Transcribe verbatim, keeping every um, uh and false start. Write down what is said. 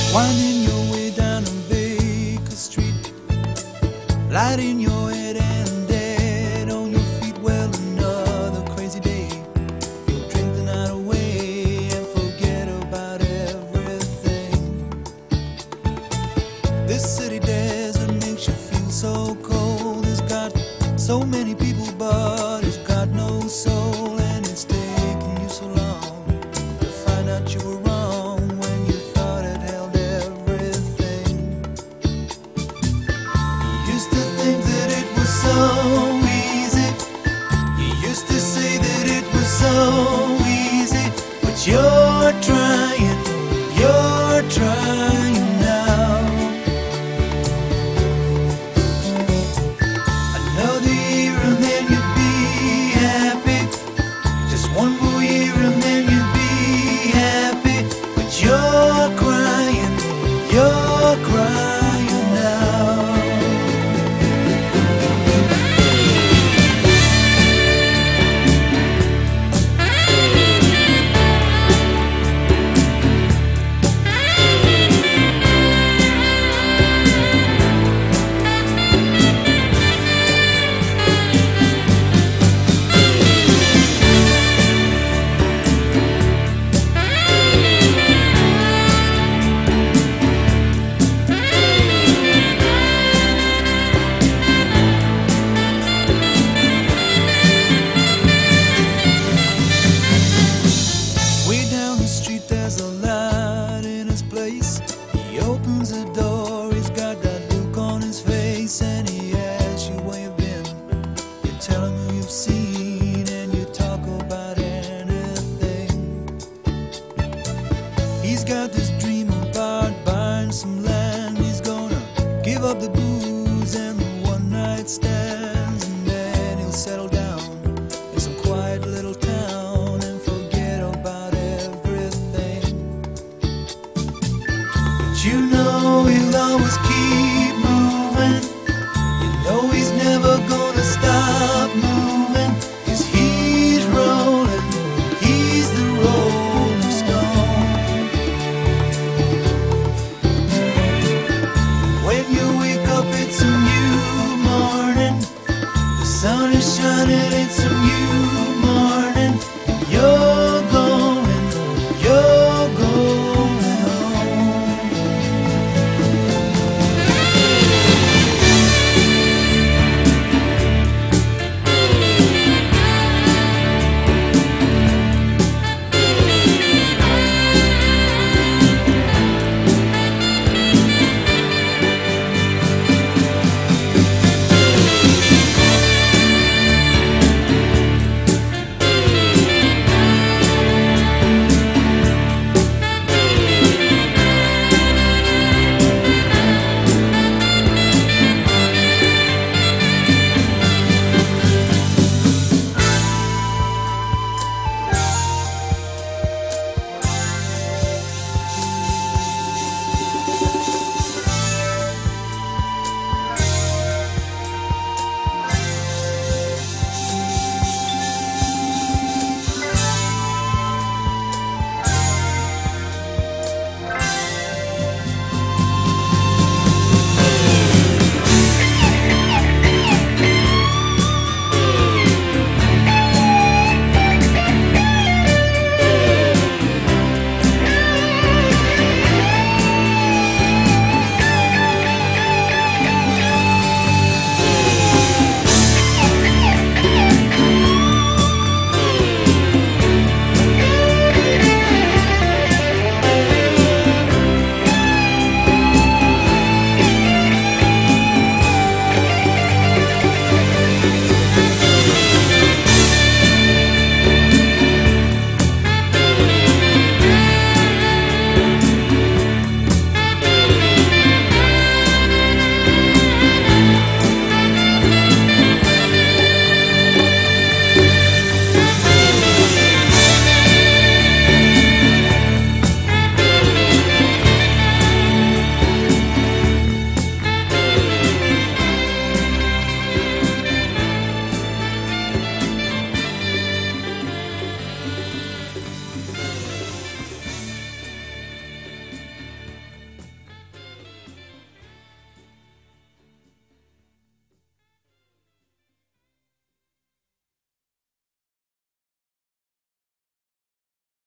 Winding your way down on Baker Street, lighting your head and dead on your feet. Well, another crazy day. You'll drink the night away and forget about everything. This city desert makes you feel so cold. It's got so many people, but it's got no soul. And it's taken you so long to find out you were wrong when you thought it held everything. You used to think that it was so easy. You used to say that it was so easy. But you're trying, you're trying now. Another year and then you'd be happy. Just one more year and then you'd be happy. But you're crying, you're crying now. Way down the street there's a light in his place. He opens the door, he's got that look on his face, and he asks you where you've been. You tell him who you've seen, and you talk about anything. He's got this dream about buying some land. He's gonna give up the booze and the one night stands, and then he'll settle down in some quiet little town and forget about everything. But you know he'll always keep